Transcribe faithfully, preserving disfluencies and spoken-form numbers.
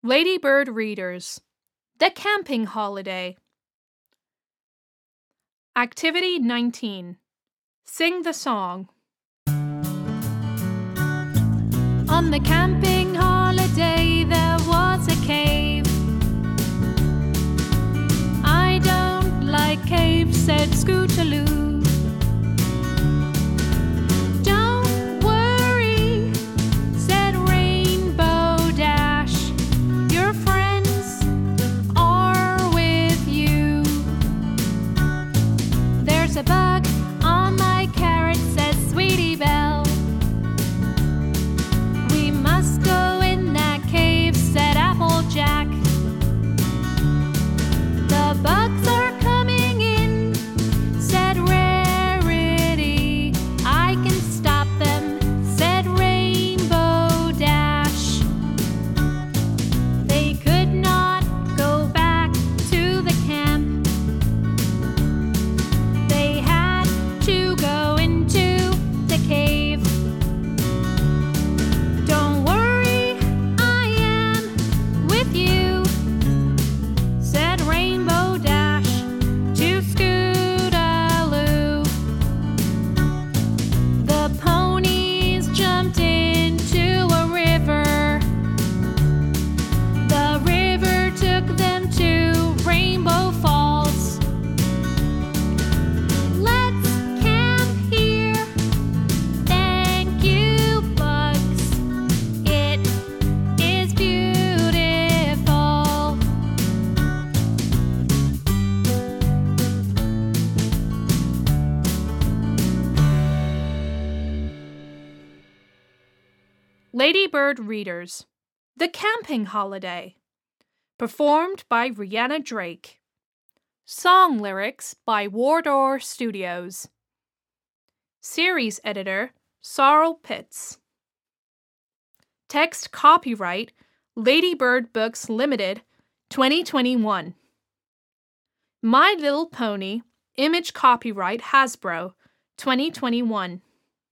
Ladybird readers. The camping holiday. Activity nineteen. Sing the song. On the camping holiday there was a cave. I don't like caves, said Scootaloo. Don't worry, said Rainbow Dash. Your friends are with you. There's a bug on my carrot, said Sweetie Belle. We must go in that cave, said Applejack. The bugs are coming in, said Rarity. I can stop them, said Rainbow Dash. They could not go back to the camp. They had to go into the cave. Don't worry, I am with you, said Rainbow Dash to Scootaloo. The ponies jumped into a river. The river took them to Rainbow Falls. Let's camp here. Thank you, bugs. It is beautiful. Ladybird readers. The camping holiday. Performed by Rihanna Drake. Song lyrics by Wardour Studios. Series editor Sorrel Pitts. Text copyright Ladybird Books Limited, twenty twenty-one. My Little Pony, image copyright Hasbro, twenty twenty-one.